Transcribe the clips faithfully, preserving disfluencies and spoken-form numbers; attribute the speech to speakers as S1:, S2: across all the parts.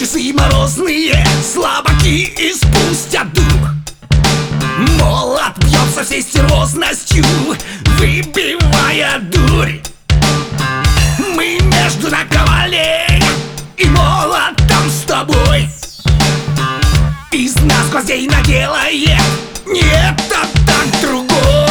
S1: часы морозные слабаки испустят дух. Молот бьет со всей стервозностью, выбивая дурь. Мы между наковальней и молотом с тобой. Из нас гвоздей наделает не этот, так другой.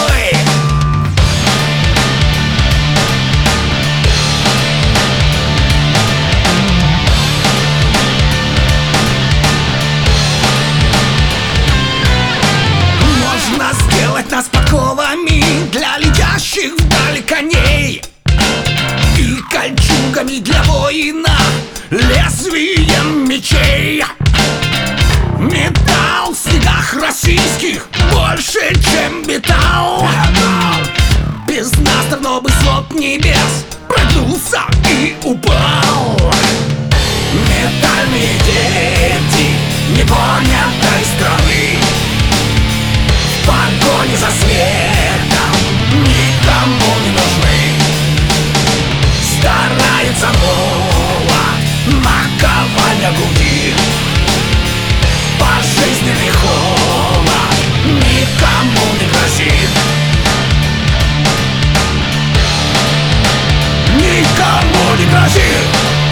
S1: Можно сделать нас подковами для летящих вдаль коней и кольчугами для воина, лезвием мечей. Металл в снегах российских больше, чем металл. Без нас давно бы свод небес прогнулся и упал. Метальные дети непонятой страны, в погоне за светом никому не нужны. Старается молот, наковальня гудит. Пожизненный холод никому не грозит. Никому не грозит.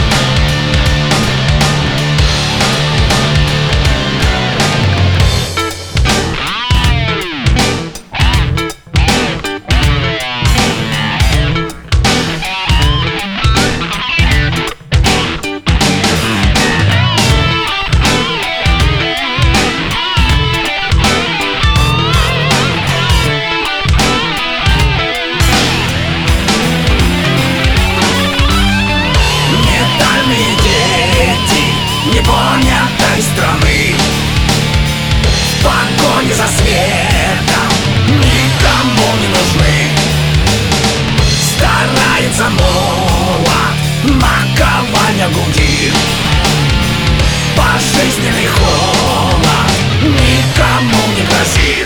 S1: Непонятой страны, в погоне за светом никому не нужны. Старается молот, наковальня гудит. Пожизненный холод никому не грозит.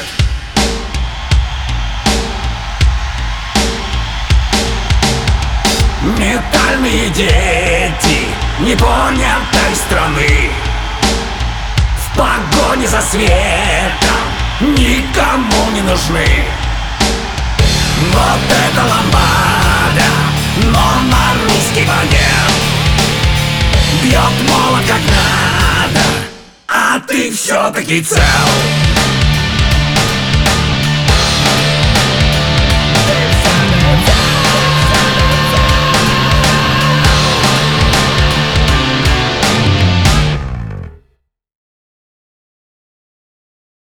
S1: Метальные дети непонятой страны, в погоне за светом никому не нужны. Вот это ламбада, но на русский манер. Бьет молот как надо, а ты все-таки цел.